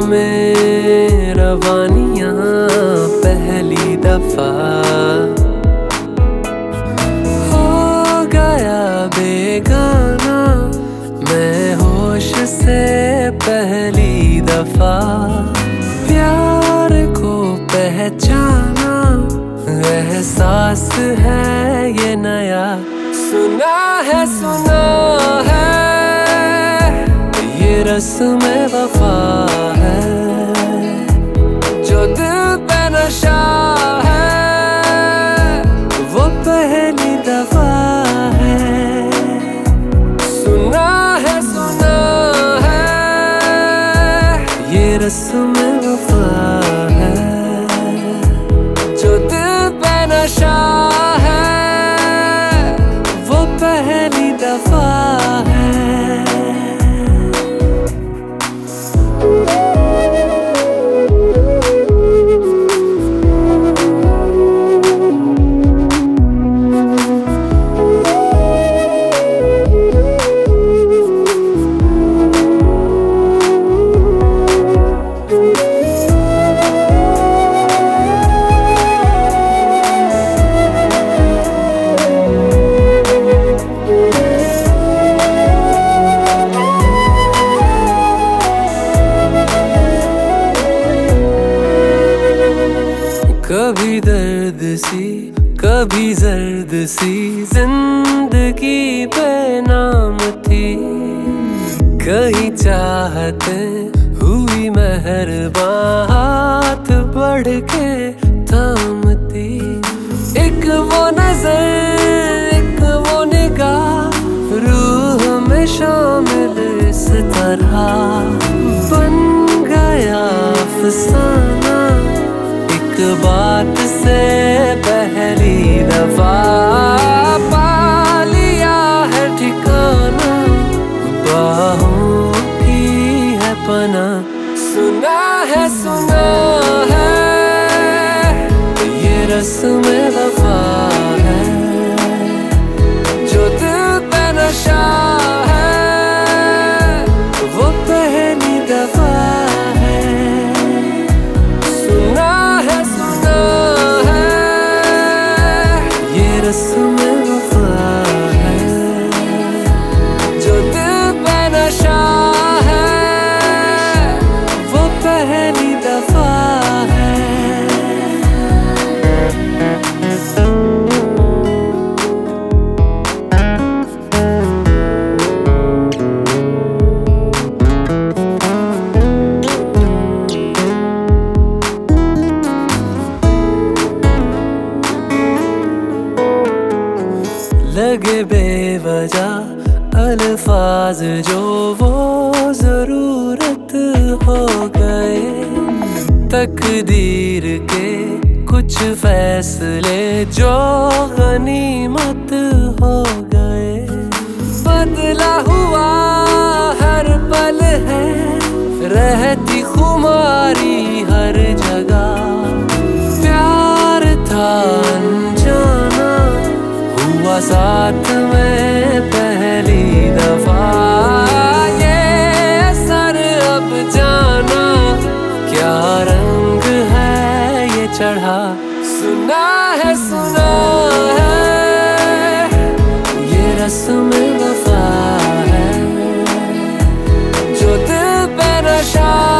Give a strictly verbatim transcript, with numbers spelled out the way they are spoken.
में रवानियां पहली दफा हो गया बेगाना मैं होश से पहली दफा प्यार को पहचाना एहसास है ये नया सुना है सुना है ये रस्म वफा है जो दिल पे नशा है वो पहली दफा है सुना है सुना है ये रस्म वफा है जो दिल पे नशा है वो पहली दफा है कभी दर्द सी कभी जर्द सी जिंदगी बेनाम थी कहीं चाहते हुई मेहरबान हाथ बढ़ के थामती एक वो नजर एक वो निगाह रूह में शामिल इस तरह बन गया अफसाना बात से पहली दफा पा लिया है ठिकाना बाहों की है पना सुना है सुना है ये रस्म वफा है जो दिल पे नशा है वो पहली दफा रस्म वफा है जो दिल पे नशा है वो पहली दफा है लगे बेवजह अल्फाज जो वो जरूरत हो गए तकदीर के कुछ फैसले जो गनीमत हो गए बदला हुआ हर पल है रहती खुमारी हर जगह प्यार था अनजाना हुआ साथ में पहली दफा ये असर अब जाना क्या रंग है ये चढ़ा सुना है सुना है ये रस्म वफा है जो दिल पे नशा